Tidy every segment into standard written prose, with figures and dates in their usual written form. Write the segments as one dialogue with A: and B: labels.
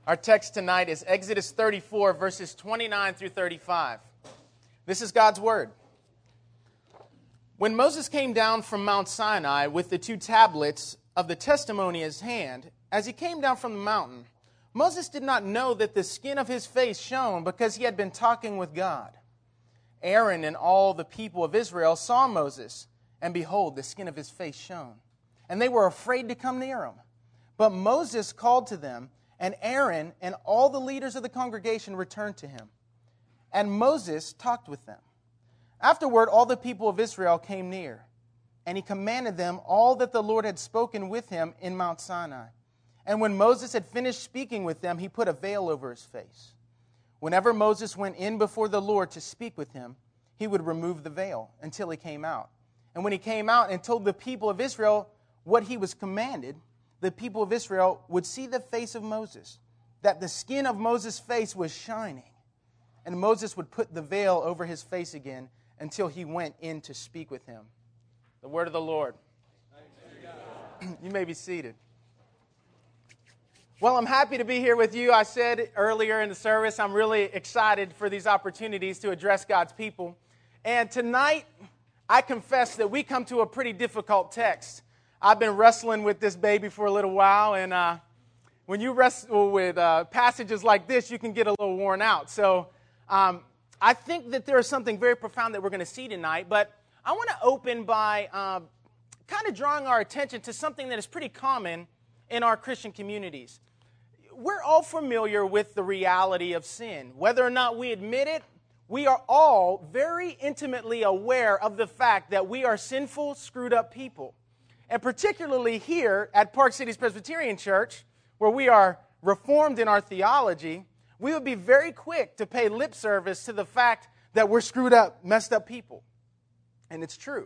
A: Our text tonight is Exodus 34, verses 29 through 35. This is God's word. When Moses came down from Mount Sinai with the 2 tablets of the testimony in his hand, as he came down from the mountain, Moses did not know that the skin of his face shone because he had been talking with God. Aaron and all the people of Israel saw Moses, and behold, the skin of his face shone. And they were afraid to come near him. But Moses called to them, and Aaron and all the leaders of the congregation returned to him. And Moses talked with them. Afterward, all the people of Israel came near, and he commanded them all that the Lord had spoken with him in Mount Sinai. And when Moses had finished speaking with them, he put a veil over his face. Whenever Moses went in before the Lord to speak with him, he would remove the veil until he came out. And when he came out and told the people of Israel what he was commanded, the people of Israel would see the face of Moses, that the skin of Moses' face was shining. And Moses would put the veil over his face again until he went in to speak with him. The word of the Lord. You may be seated. Well, I'm happy to be here with you. I said earlier in the service, I'm really excited for these opportunities to address God's people. And tonight, I confess that we come to a pretty difficult text. I've been wrestling with this baby for a little while, and when you wrestle with passages like this, you can get a little worn out. So I think that there is something very profound that we're going to see tonight, but I want to open by kind of drawing our attention to something that is pretty common in our Christian communities. We're all familiar with the reality of sin. Whether or not we admit it, we are all very intimately aware of the fact that we are sinful, screwed up people. And particularly here at Park Cities Presbyterian Church, where we are reformed in our theology, we would be very quick to pay lip service to the fact that we're screwed up, messed up people. And it's true.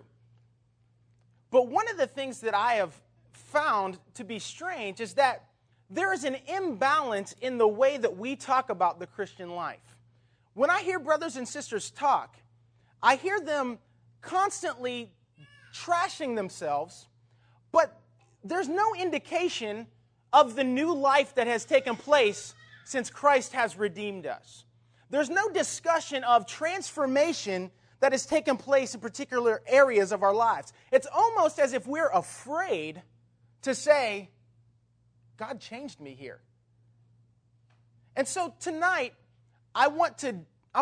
A: But one of the things that I have found to be strange is that there is an imbalance in the way that we talk about the Christian life. When I hear brothers and sisters talk, I hear them constantly trashing themselves, but there's no indication of the new life that has taken place since Christ has redeemed us. There's no discussion of transformation that has taken place in particular areas of our lives. It's almost as if we're afraid to say, God changed me here. And so tonight, I want to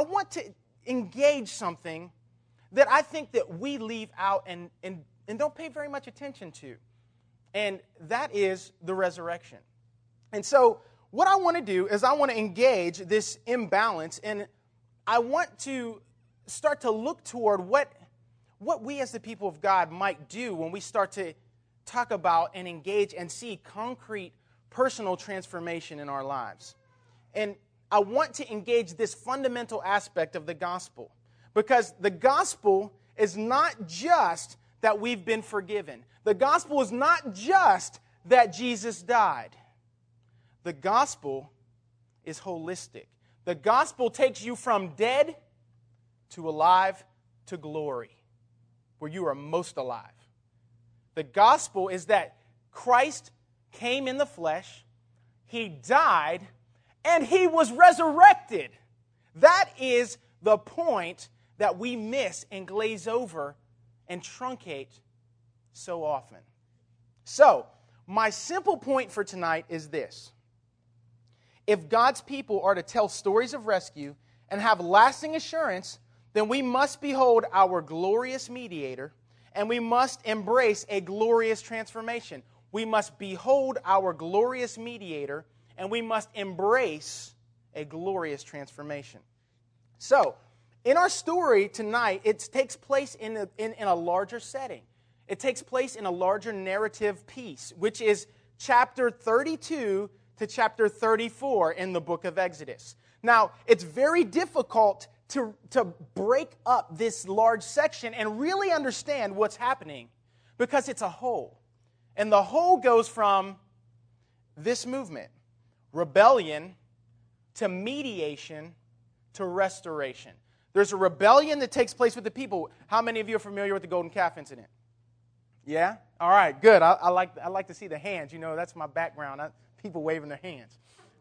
A: engage something that I think that we leave out and don't pay very much attention to. And that is the resurrection. And so what I want to do is I want to engage this imbalance, and I want to start to look toward what we as the people of God might do when we start to talk about and engage and see concrete personal transformation in our lives. And I want to engage this fundamental aspect of the gospel, because the gospel is not just that we've been forgiven. The gospel is not just that Jesus died. The gospel is holistic. The gospel takes you from dead to alive to glory, where you are most alive. The gospel is that Christ came in the flesh, He died, and He was resurrected. That is the point that we miss and glaze over and truncate so often. So, my simple point for tonight is this. If God's people are to tell stories of rescue and have lasting assurance, then we must behold our glorious mediator, and we must embrace a glorious transformation. We must behold our glorious mediator, and we must embrace a glorious transformation. So, in our story tonight, it takes place in a larger setting. It takes place in a larger narrative piece, which is chapter 32 to chapter 34 in the book of Exodus. Now, it's very difficult to break up this large section and really understand what's happening, because it's a whole. And the whole goes from this movement, rebellion, to mediation, to restoration. There's a rebellion that takes place with the people. How many of you are familiar with the golden calf incident? Yeah? All right, good. I like to see the hands. You know, that's my background. People waving their hands.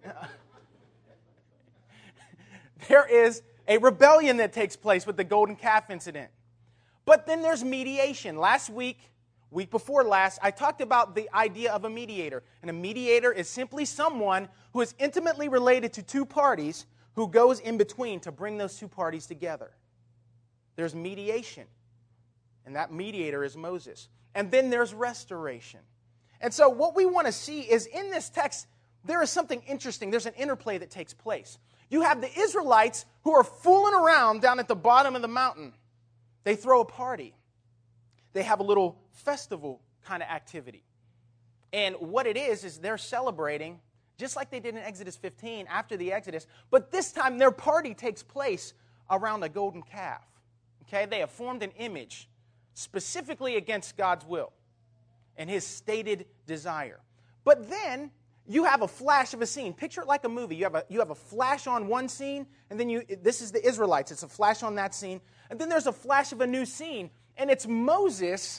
A: There is a rebellion that takes place with the golden calf incident. But then there's mediation. Last week before last, I talked about the idea of a mediator. And a mediator is simply someone who is intimately related to two parties who goes in between to bring those two parties together. There's mediation. And that mediator is Moses. And then there's restoration. And so what we want to see is in this text, there is something interesting. There's an interplay that takes place. You have the Israelites who are fooling around down at the bottom of the mountain. They throw a party. They have a little festival kind of activity. And what it is they're celebrating, just like they did in Exodus 15 after the Exodus, but this time their party takes place around a golden calf. Okay? They have formed an image specifically against God's will and his stated desire. But then you have a flash of a scene. Picture it like a movie. You have a flash on one scene, and then this is the Israelites. It's a flash on that scene. And then there's a flash of a new scene, and it's Moses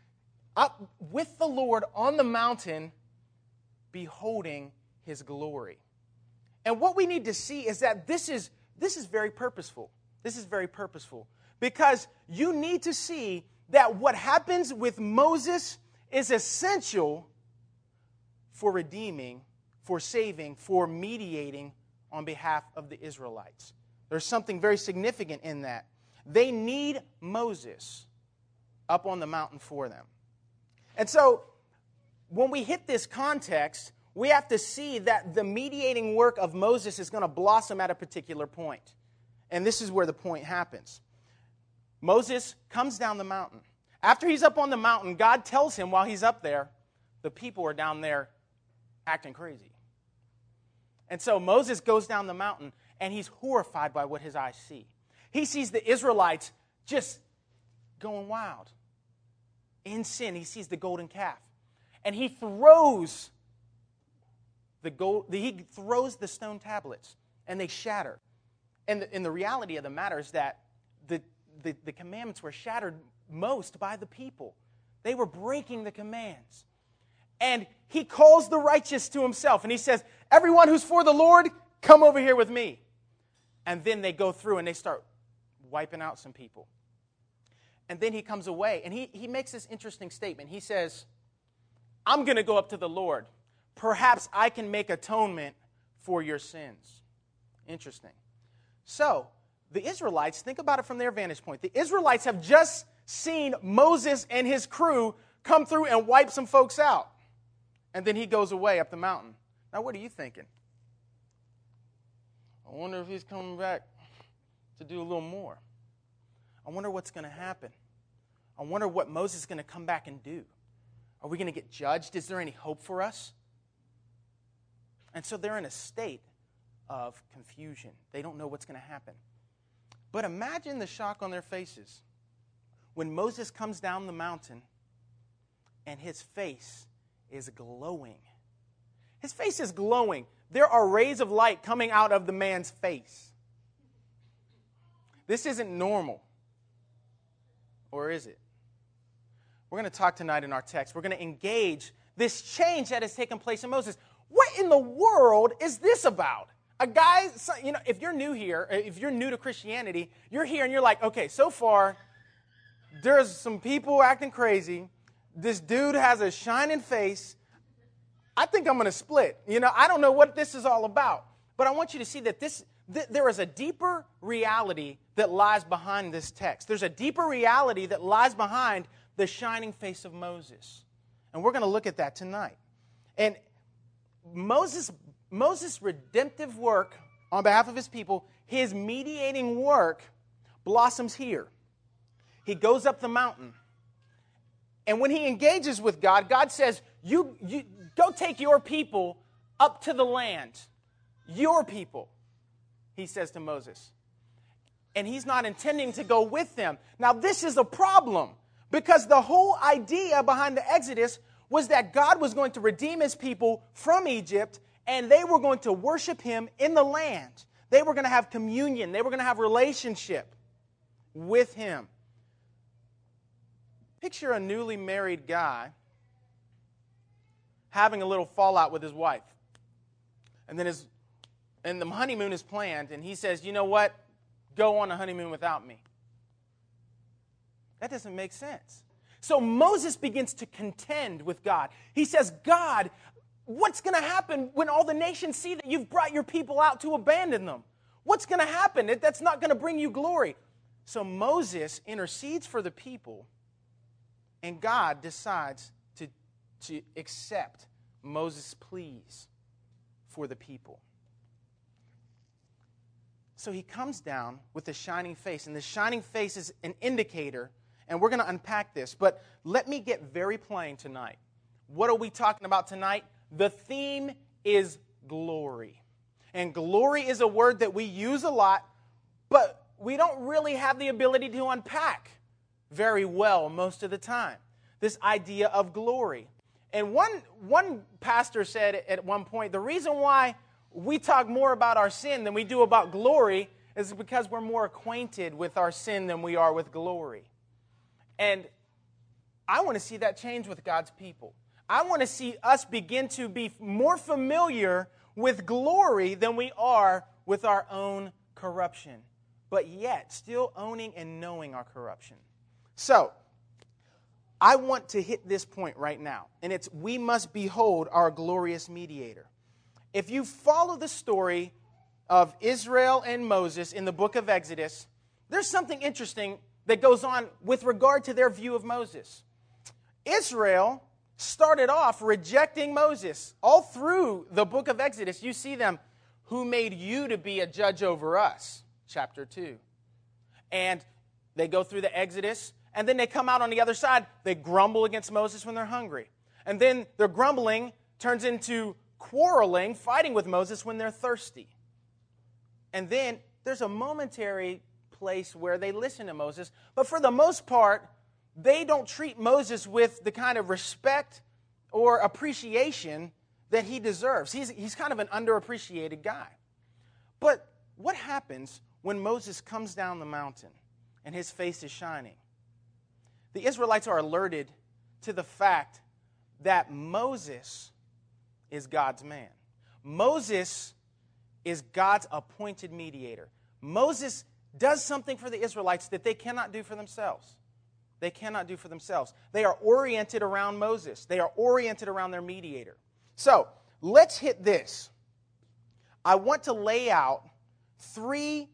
A: up with the Lord on the mountain, beholding his glory. And what we need to see is that this is very purposeful. This is very purposeful. Because you need to see that what happens with Moses is essential for redeeming, for saving, for mediating on behalf of the Israelites. There's something very significant in that. They need Moses up on the mountain for them. And so, when we hit this context, we have to see that the mediating work of Moses is going to blossom at a particular point. And this is where the point happens. Moses comes down the mountain. After he's up on the mountain, God tells him while he's up there, the people are down there acting crazy. And so Moses goes down the mountain, and he's horrified by what his eyes see. He sees the Israelites just going wild in sin. He sees the golden calf, and he throws the stone tablets, and they shatter. And the reality of the matter is that the commandments were shattered most by the people. They were breaking the commands. And he calls the righteous to himself, and he says, everyone who's for the Lord, come over here with me. And then they go through and they start wiping out some people. And then he comes away, and he makes this interesting statement. He says, I'm going to go up to the Lord. Perhaps I can make atonement for your sins. Interesting. So, the Israelites, think about it from their vantage point. The Israelites have just seen Moses and his crew come through and wipe some folks out. And then he goes away up the mountain. Now, what are you thinking? I wonder if he's coming back to do a little more. I wonder what's going to happen. I wonder what Moses is going to come back and do. Are we going to get judged? Is there any hope for us? And so they're in a state of confusion. They don't know what's going to happen. But imagine the shock on their faces when Moses comes down the mountain and his face is glowing. His face is glowing. There are rays of light coming out of the man's face. This isn't normal. Or is it? We're going to talk tonight in our text. We're going to engage this change that has taken place in Moses. What in the world is this about? A guy, if you're new here, if you're new to Christianity, you're here and you're like, okay, so far, there's some people acting crazy. This dude has a shining face. I think I'm going to split. I don't know what this is all about. But I want you to see that there is a deeper reality that lies behind this text. There's a deeper reality that lies behind the shining face of Moses. And we're going to look at that tonight. And Moses' redemptive work on behalf of his people, his mediating work, blossoms here. He goes up the mountain. And when he engages with God, God says, you go take your people up to the land. Your people, he says to Moses. And he's not intending to go with them. Now, this is a problem because the whole idea behind the Exodus was that God was going to redeem his people from Egypt, and they were going to worship him in the land. They were going to have communion. They were going to have relationship with him. Picture a newly married guy having a little fallout with his wife. And then his and the honeymoon is planned, and he says, you know what? Go on a honeymoon without me. That doesn't make sense. So Moses begins to contend with God. He says, God, what's going to happen when all the nations see that you've brought your people out to abandon them? What's going to happen? That's not going to bring you glory. So Moses intercedes for the people, and God decides to accept Moses' pleas for the people. So he comes down with a shining face, and the shining face is an indicator, and we're going to unpack this. But let me get very plain tonight. What are we talking about tonight? The theme is glory. And glory is a word that we use a lot, but we don't really have the ability to unpack very well most of the time. This idea of glory. And one pastor said at one point, the reason why we talk more about our sin than we do about glory is because we're more acquainted with our sin than we are with glory. And I want to see that change with God's people. I want to see us begin to be more familiar with glory than we are with our own corruption, but yet still owning and knowing our corruption. So, I want to hit this point right now, and it's we must behold our glorious mediator. If you follow the story of Israel and Moses in the book of Exodus, there's something interesting that goes on with regard to their view of Moses. Israel started off rejecting Moses. All through the book of Exodus, you see them, who made you to be a judge over us, chapter 2. And they go through the Exodus, and then they come out on the other side. They grumble against Moses when they're hungry. And then their grumbling turns into quarreling, fighting with Moses when they're thirsty. And then there's a momentary place where they listen to Moses. But for the most part, they don't treat Moses with the kind of respect or appreciation that he deserves. He's kind of an underappreciated guy. But what happens when Moses comes down the mountain and his face is shining? The Israelites are alerted to the fact that Moses is God's man. Moses is God's appointed mediator. Moses does something for the Israelites that they cannot do for themselves. They cannot do for themselves. They are oriented around Moses. They are oriented around their mediator. So, let's hit this. I want to lay out three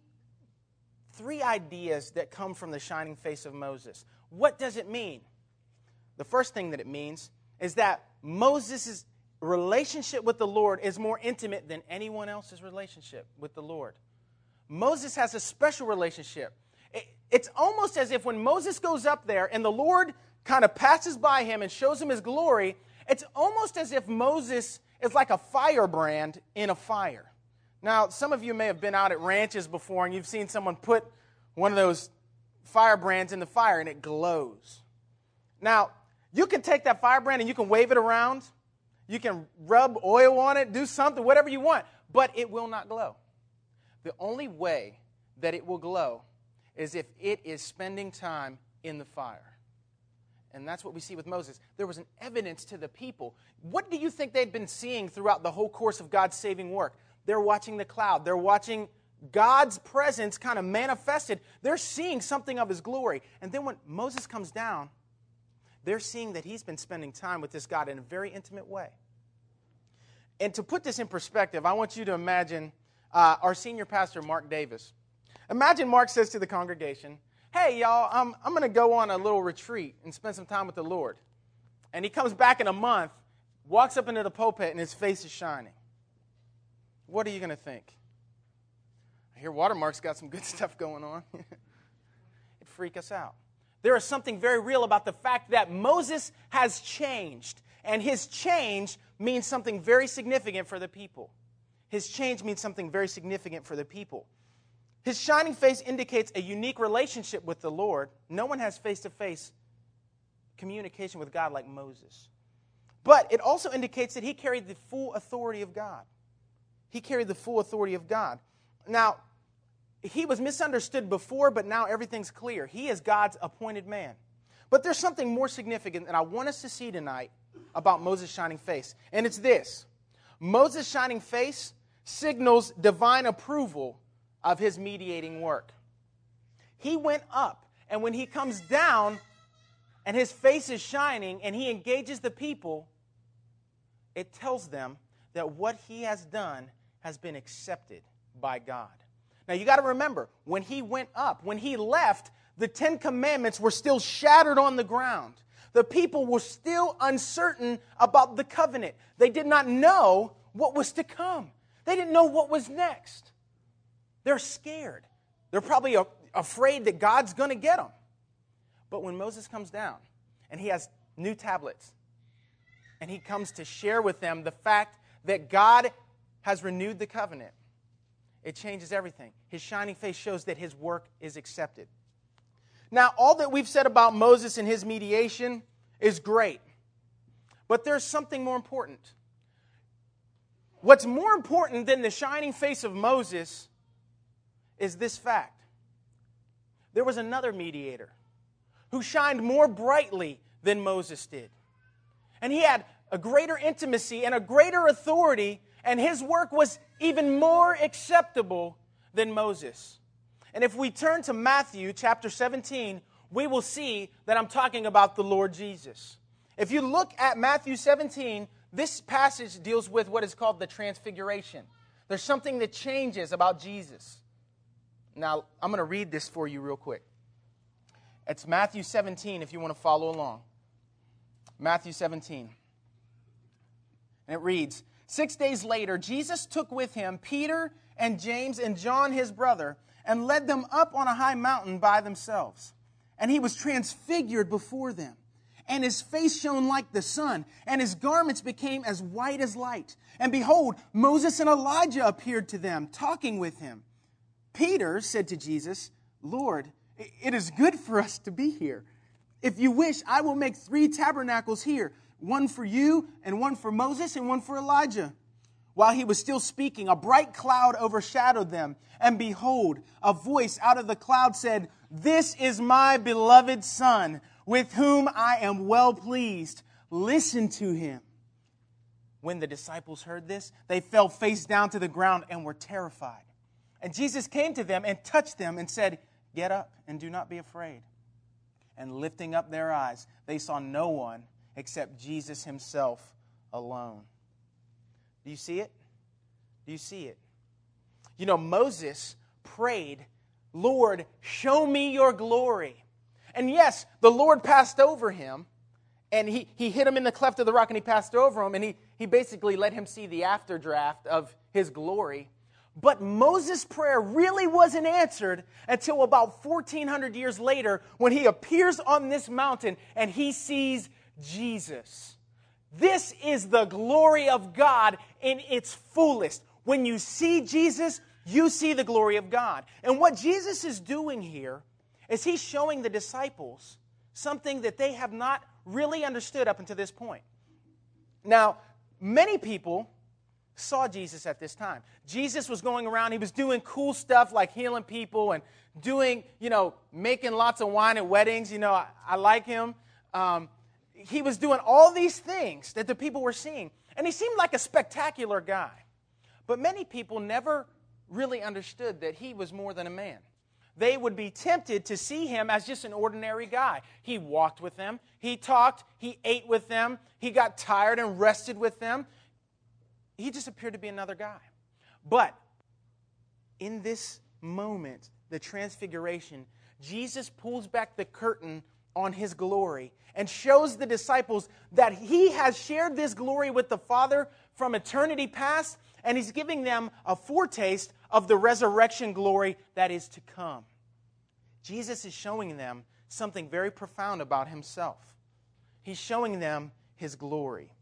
A: ideas that come from the shining face of Moses. What does it mean? The first thing that it means is that Moses' relationship with the Lord is more intimate than anyone else's relationship with the Lord. Moses has a special relationship. It's almost as if when Moses goes up there and the Lord kind of passes by him and shows him his glory, it's almost as if Moses is like a firebrand in a fire. Now, some of you may have been out at ranches before and you've seen someone put one of those firebrands in the fire and it glows. Now, you can take that firebrand and you can wave it around. You can rub oil on it, do something, whatever you want, but it will not glow. The only way that it will glow is if it is spending time in the fire. And that's what we see with Moses. There was an evidence to the people. What do you think they'd been seeing throughout the whole course of God's saving work? They're watching the cloud. They're watching God's presence kind of manifested. They're seeing something of his glory. And then when Moses comes down, they're seeing that he's been spending time with this God in a very intimate way. And to put this in perspective, I want you to imagine our senior pastor, Mark Davis. Imagine Mark says to the congregation, hey, y'all, I'm going to go on a little retreat and spend some time with the Lord. And he comes back in a month, walks up into the pulpit, and his face is shining. What are you going to think? I hear Watermark's got some good stuff going on. It'd freak us out. There is something very real about the fact that Moses has changed, and his change means something very significant for the people. His change means something very significant for the people. His shining face indicates a unique relationship with the Lord. No one has face-to-face communication with God like Moses. But it also indicates that he carried the full authority of God. He carried the full authority of God. Now, he was misunderstood before, but now everything's clear. He is God's appointed man. But there's something more significant that I want us to see tonight about Moses' shining face. And it's this. Moses' shining face signals divine approval of his mediating work. He went up, and when he comes down and his face is shining and he engages the people, it tells them that what he has done has been accepted by God. Now you got to remember, when he went up, when he left, the 10 Commandments were still shattered on the ground. The people were still uncertain about the covenant. They did not know what was to come. They didn't know what was next. They're scared. They're probably afraid that God's going to get them. But when Moses comes down and he has new tablets and he comes to share with them the fact that God has renewed the covenant, it changes everything. His shining face shows that his work is accepted. Now, all that we've said about Moses and his mediation is great. But there's something more important. What's more important than the shining face of Moses is this fact. There was another mediator who shined more brightly than Moses did. And he had a greater intimacy and a greater authority, and his work was even more acceptable than Moses. And if we turn to Matthew chapter 17, we will see that I'm talking about the Lord Jesus. If you look at Matthew 17, this passage deals with what is called the transfiguration. There's something that changes about Jesus. Now, I'm going to read this for you real quick. It's Matthew 17 if you want to follow along. Matthew 17. And it reads, 6 days later, Jesus took with him Peter and James and John his brother and led them up on a high mountain by themselves. And he was transfigured before them. And his face shone like the sun, and his garments became as white as light. And behold, Moses and Elijah appeared to them, talking with him. Peter said to Jesus, Lord, it is good for us to be here. If you wish, I will make 3 tabernacles here, one for you, and one for Moses, and one for Elijah. While he was still speaking, a bright cloud overshadowed them. And behold, a voice out of the cloud said, This is my beloved Son, with whom I am well pleased. Listen to him. When the disciples heard this, they fell face down to the ground and were terrified. And Jesus came to them and touched them and said, Get up and do not be afraid. And lifting up their eyes, they saw no one except Jesus himself alone. Do you see it? Do you see it? You know, Moses prayed, Lord, show me your glory. And yes, the Lord passed over him, and he hit him in the cleft of the rock, and he passed over him, and he basically let him see the afterdraft of his glory. But Moses' prayer really wasn't answered until about 1,400 years later when he appears on this mountain and he sees Jesus. This is the glory of God in its fullest. When you see Jesus, you see the glory of God. And what Jesus is doing here is he's showing the disciples something that they have not really understood up until this point. Now, many people saw Jesus at this time. Jesus was going around, he was doing cool stuff like healing people and doing, making lots of wine at weddings. I like him. He was doing all these things that the people were seeing. And he seemed like a spectacular guy. But many people never really understood that he was more than a man. They would be tempted to see him as just an ordinary guy. He walked with them. He talked. He ate with them. He got tired and rested with them. He just appeared to be another guy. But in this moment, the transfiguration, Jesus pulls back the curtain on his glory and shows the disciples that he has shared this glory with the Father from eternity past, and he's giving them a foretaste of the resurrection glory that is to come. Jesus is showing them something very profound about himself. He's showing them his glory.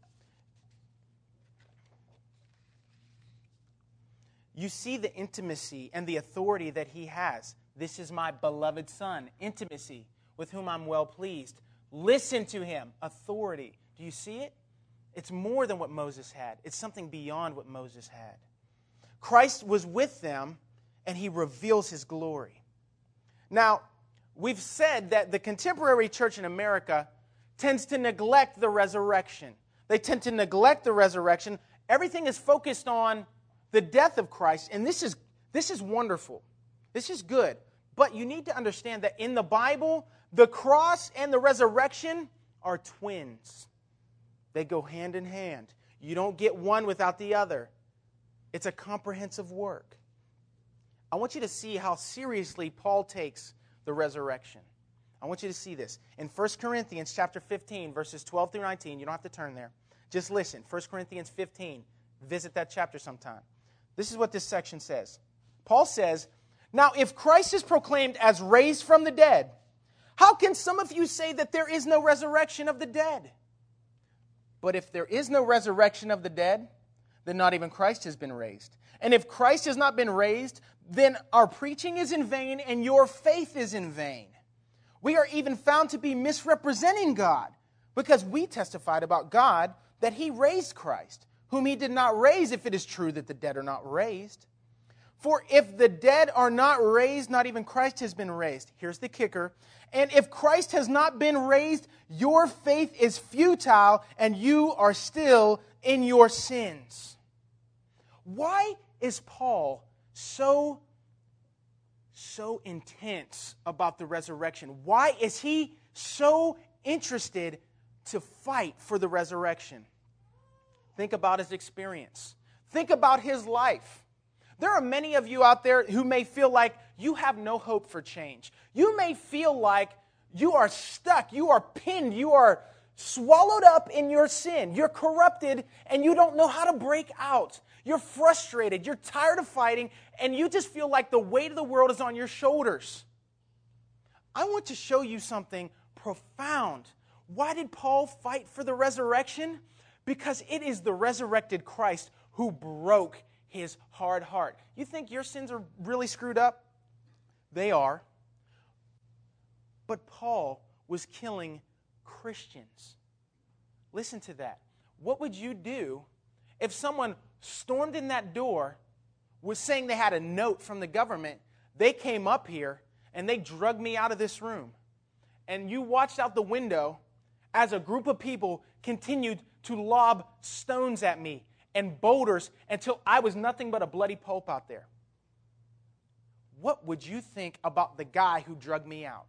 A: You see the intimacy and the authority that he has. This is my beloved Son. Intimacy, with whom I'm well pleased. Listen to him. Authority. Do you see it? It's more than what Moses had. It's something beyond what Moses had. Christ was with them, and he reveals his glory. Now, we've said that the contemporary church in America tends to neglect the resurrection. They tend to neglect the resurrection. Everything is focused on the death of Christ, and this is wonderful. This is good. But you need to understand that in the Bible, the cross and the resurrection are twins. They go hand in hand. You don't get one without the other. It's a comprehensive work. I want you to see how seriously Paul takes the resurrection. I want you to see this. In 1 Corinthians chapter 15, verses 12 through 19, you don't have to turn there. Just listen. 1 Corinthians 15. Visit that chapter sometime. This is what this section says. Paul says, "Now if Christ is proclaimed as raised from the dead, how can some of you say that there is no resurrection of the dead? But if there is no resurrection of the dead, then not even Christ has been raised. And if Christ has not been raised, then our preaching is in vain and your faith is in vain. We are even found to be misrepresenting God, because we testified about God that He raised Christ, whom He did not raise, if it is true that the dead are not raised. For if the dead are not raised, not even Christ has been raised." Here's the kicker. "And if Christ has not been raised, your faith is futile and you are still in your sins." Why is Paul so intense about the resurrection? Why is he so interested to fight for the resurrection? Think about his experience. Think about his life. There are many of you out there who may feel like you have no hope for change. You may feel like you are stuck, you are pinned, you are swallowed up in your sin. You're corrupted and you don't know how to break out. You're frustrated, you're tired of fighting, and you just feel like the weight of the world is on your shoulders. I want to show you something profound. Why did Paul fight for the resurrection? Because it is the resurrected Christ who broke his hard heart. You think your sins are really screwed up? They are. But Paul was killing Christians. Listen to that. What would you do if someone stormed in that door, was saying they had a note from the government, they came up here and they drugged me out of this room, and you watched out the window as a group of people continued to lob stones at me and boulders until I was nothing but a bloody pulp out there? What would you think about the guy who drugged me out?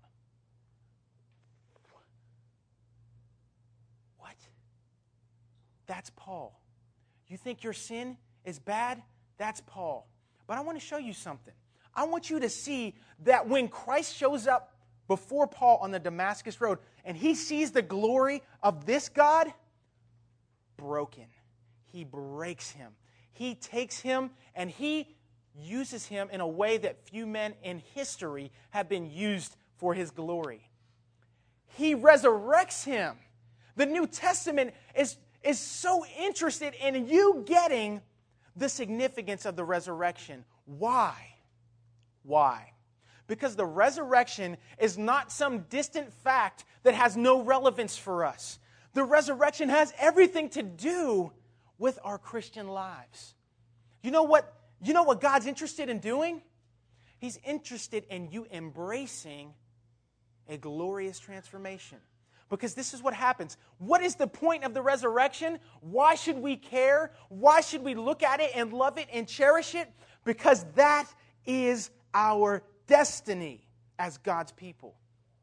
A: What? That's Paul. You think your sin is bad? That's Paul. But I want to show you something. I want you to see that when Christ shows up before Paul on the Damascus Road and he sees the glory of this God, broken, he breaks him. He takes him and he uses him in a way that few men in history have been used for his glory. He resurrects him. The New Testament is so interested in you getting the significance of the resurrection. Why? Why? Because the resurrection is not some distant fact that has no relevance for us. The resurrection has everything to do with our Christian lives. You know what God's interested in doing? He's interested in you embracing a glorious transformation. Because this is what happens. What is the point of the resurrection? Why should we care? Why should we look at it and love it and cherish it? Because that is our destiny as God's people.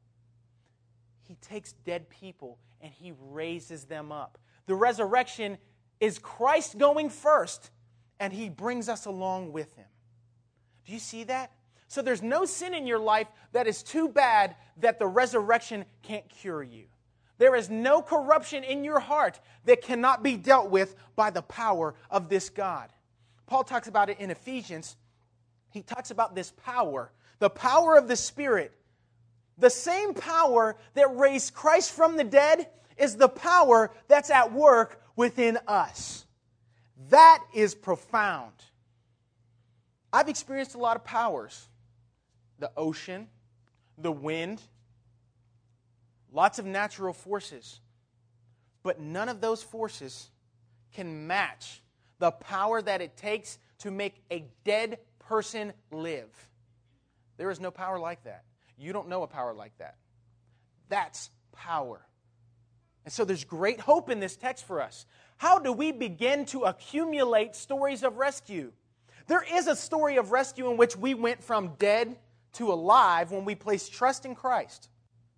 A: He takes dead people and He raises them up. The resurrection is Christ going first, and He brings us along with Him. Do you see that? So there's no sin in your life that is too bad that the resurrection can't cure you. There is no corruption in your heart that cannot be dealt with by the power of this God. Paul talks about it in Ephesians. He talks about this power, the power of the Spirit. The same power that raised Christ from the dead is the power that's at work within us. That is profound. I've experienced a lot of powers. The ocean, the wind, lots of natural forces. But none of those forces can match the power that it takes to make a dead person live. There is no power like that. You don't know a power like that. That's power. And so there's great hope in this text for us. How do we begin to accumulate stories of rescue? There is a story of rescue in which we went from dead to alive when we placed trust in Christ.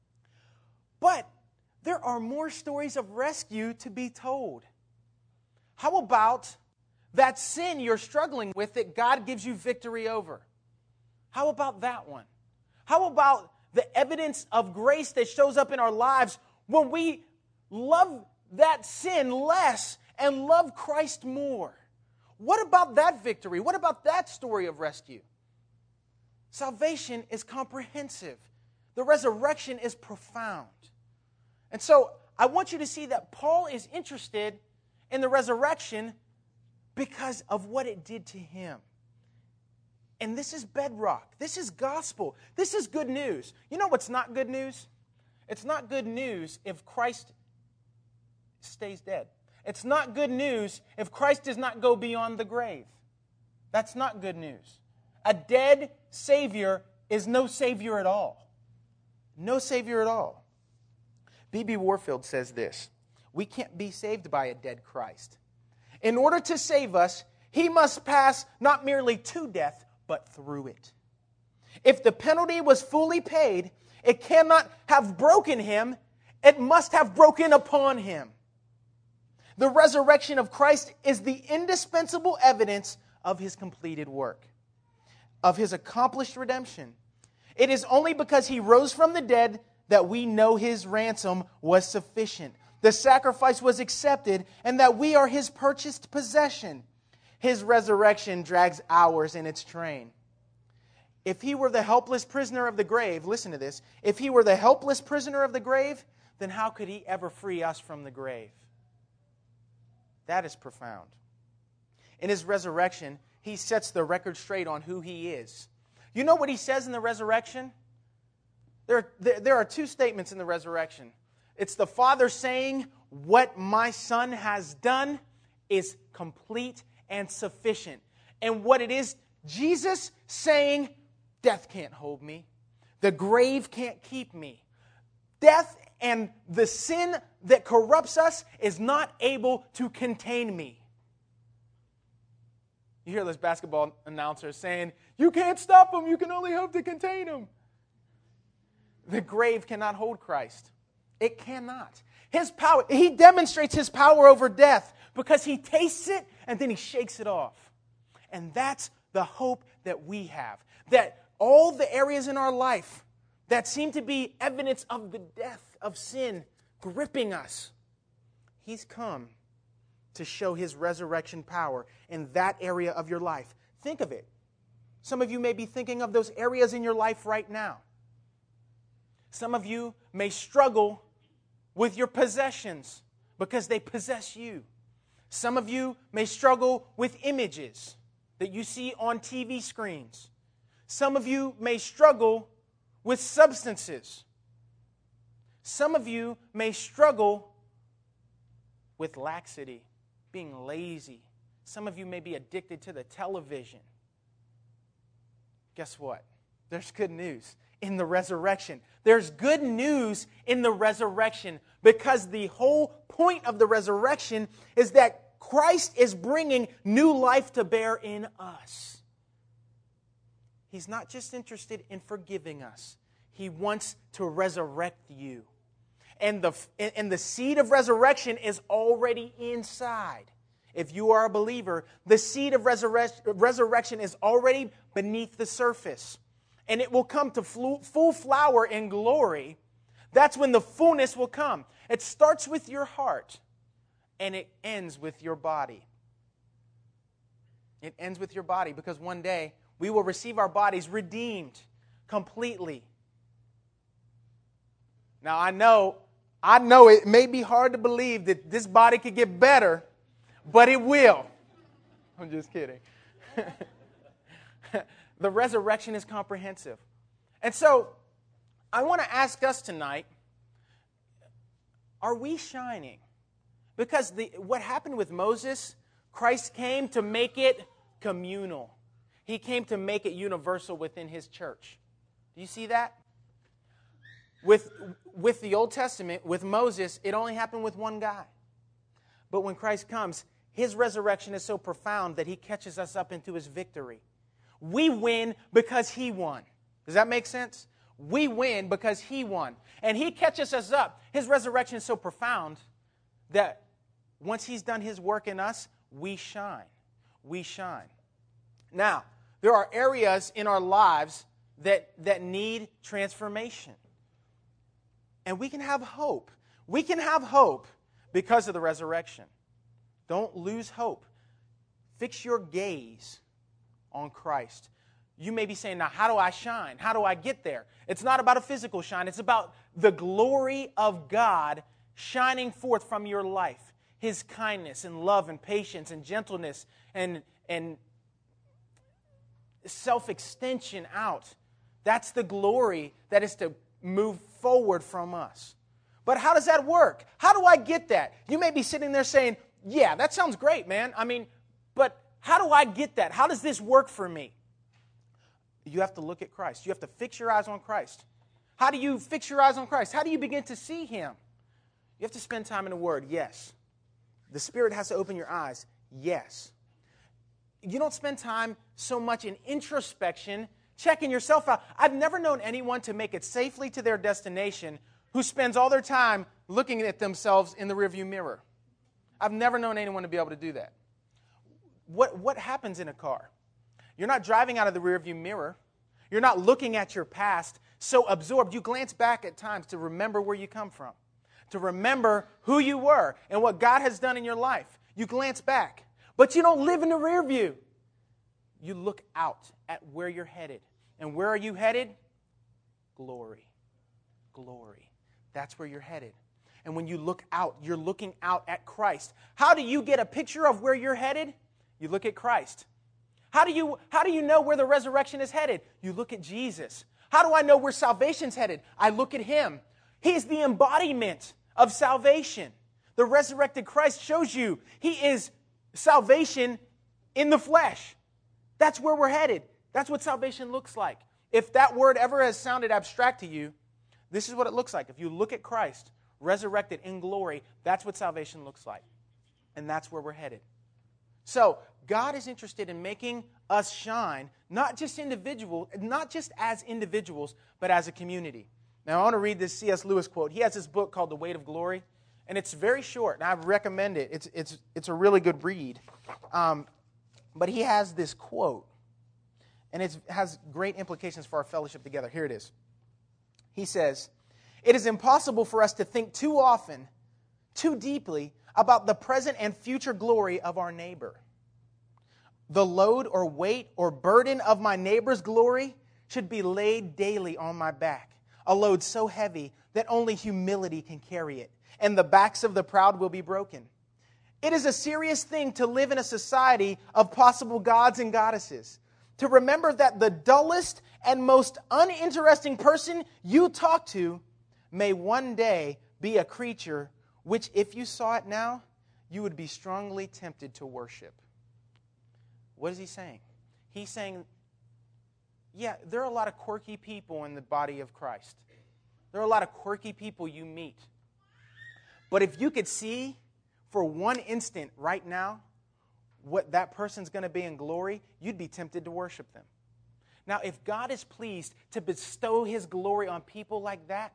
A: But there are more stories of rescue to be told. How about that sin you're struggling with that God gives you victory over? How about that one? How about the evidence of grace that shows up in our lives when we love that sin less and love Christ more? What about that victory? What about that story of rescue? Salvation is comprehensive. The resurrection is profound. And so I want you to see that Paul is interested in the resurrection because of what it did to him. And this is bedrock. This is gospel. This is good news. You know what's not good news? It's not good news if Christ stays dead. It's not good news if Christ does not go beyond the grave. That's not good news. A dead Savior is no Savior at all. No Savior at all. B.B. Warfield says this: we can't be saved by a dead Christ. In order to save us, He must pass not merely to death, but through it. If the penalty was fully paid, it cannot have broken Him. It must have broken upon Him. The resurrection of Christ is the indispensable evidence of His completed work, of His accomplished redemption. It is only because He rose from the dead that we know His ransom was sufficient. The sacrifice was accepted, and that we are His purchased possession. His resurrection drags ours in its train. If He were the helpless prisoner of the grave, listen to this, if He were the helpless prisoner of the grave, then how could He ever free us from the grave? That is profound. In His resurrection, He sets the record straight on who He is. You know what He says in the resurrection? There are two statements in the resurrection. It's the Father saying, what my Son has done is complete and sufficient. And what it is, Jesus saying, death can't hold me. The grave can't keep me. Death and the sin that corrupts us is not able to contain me. You hear those basketball announcers saying, you can't stop him, you can only hope to contain him. The grave cannot hold Christ. It cannot. His power, He demonstrates His power over death because He tastes it and then He shakes it off. And that's the hope that we have. That all the areas in our life that seem to be evidence of the death of sin gripping us, He's come to show His resurrection power in that area of your life. Think of it. Some of you may be thinking of those areas in your life right now. Some of you may struggle with your possessions because they possess you. Some of you may struggle with images that you see on TV screens. Some of you may struggle with substances. Some of you may struggle with laxity, being lazy. Some of you may be addicted to the television. Guess what? There's good news in the resurrection. There's good news in the resurrection because the whole point of the resurrection is that Christ is bringing new life to bear in us. He's not just interested in forgiving us. He wants to resurrect you. And the seed of resurrection is already inside. If you are a believer, the seed of resurrection is already beneath the surface. And it will come to full flower in glory. That's when the fullness will come. It starts with your heart, and it ends with your body. It ends with your body because one day we will receive our bodies redeemed completely. Now, I know it may be hard to believe that this body could get better, but it will. I'm just kidding. The resurrection is comprehensive. And so, I want to ask us tonight, are we shining? Because what happened with Moses, Christ came to make it communal. He came to make it universal within His church. Do you see that? With the Old Testament, with Moses, it only happened with one guy. But when Christ comes, his resurrection is so profound that he catches us up into his victory. We win because he won. Does that make sense? We win because he won. And he catches us up. His resurrection is so profound that once he's done his work in us, we shine. We shine. Now, there are areas in our lives that need transformation. And we can have hope. We can have hope because of the resurrection. Don't lose hope. Fix your gaze on Christ. You may be saying, now, how do I shine? How do I get there? It's not about a physical shine. It's about the glory of God shining forth from your life. His kindness and love and patience and gentleness and self-extension out. That's the glory that is to move forward from us. But how does that work? How do I get that? You may be sitting there saying, yeah, that sounds great, man. But how do I get that? How does this work for me? You have to look at Christ. You have to fix your eyes on Christ. How do you fix your eyes on Christ? How do you begin to see him? You have to spend time in the Word, yes. The Spirit has to open your eyes, yes. You don't spend time so much in introspection, checking yourself out. I've never known anyone to make it safely to their destination who spends all their time looking at themselves in the rearview mirror. I've never known anyone to be able to do that. What happens in a car? You're not driving out of the rearview mirror. You're not looking at your past so absorbed. You glance back at times to remember where you come from, to remember who you were and what God has done in your life. You glance back, but you don't live in the rearview. You look out at where you're headed. And where are you headed? Glory. Glory. That's where you're headed. And when you look out, you're looking out at Christ. How do you get a picture of where you're headed? You look at Christ. How do you know where the resurrection is headed? You look at Jesus. How do I know where salvation's headed? I look at him. He's the embodiment of salvation. The resurrected Christ shows you he is salvation in the flesh. That's where we're headed. That's what salvation looks like. If that word ever has sounded abstract to you, this is what it looks like. If you look at Christ, resurrected in glory, that's what salvation looks like. And that's where we're headed. So, God is interested in making us shine, not just as individuals, but as a community. Now, I want to read this C.S. Lewis quote. He has this book called The Weight of Glory, and it's very short, and I recommend it. It's a really good read. But he has this quote, and it has great implications for our fellowship together. Here it is. He says, "It is impossible for us to think too often, too deeply, about the present and future glory of our neighbor. The load or weight or burden of my neighbor's glory should be laid daily on my back, a load so heavy that only humility can carry it, and the backs of the proud will be broken. It is a serious thing to live in a society of possible gods and goddesses, to remember that the dullest and most uninteresting person you talk to may one day be a creature which, if you saw it now, you would be strongly tempted to worship." What is he saying? He's saying, yeah, there are a lot of quirky people in the body of Christ. There are a lot of quirky people you meet. But if you could see for one instant right now what that person's going to be in glory, you'd be tempted to worship them. Now, if God is pleased to bestow his glory on people like that,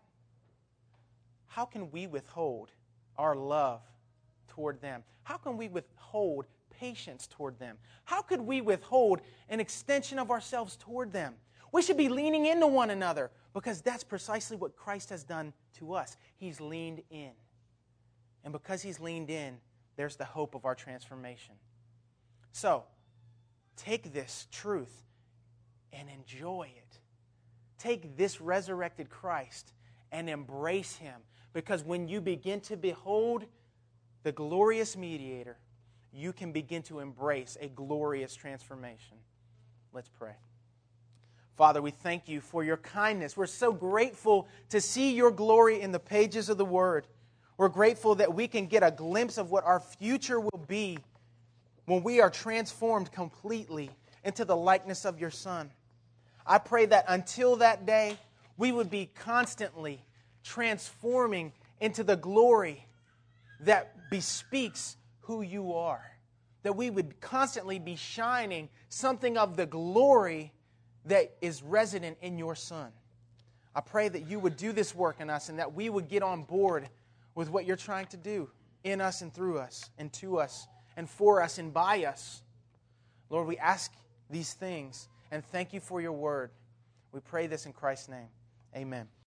A: how can we withhold our love toward them? How can we withhold patience toward them? How could we withhold an extension of ourselves toward them? We should be leaning into one another because that's precisely what Christ has done to us. He's leaned in. And because he's leaned in, there's the hope of our transformation. So, take this truth and enjoy it. Take this resurrected Christ and embrace him. Because when you begin to behold the glorious mediator, you can begin to embrace a glorious transformation. Let's pray. Father, we thank you for your kindness. We're so grateful to see your glory in the pages of the Word. We're grateful that we can get a glimpse of what our future will be when we are transformed completely into the likeness of your Son. I pray that until that day, we would be constantly transforming into the glory that bespeaks who you are. that we would constantly be shining something of the glory that is resident in your Son. I pray that you would do this work in us and that we would get on board with what you're trying to do in us and through us and to us and for us and by us. Lord, we ask these things and thank you for your word. We pray this in Christ's name. Amen.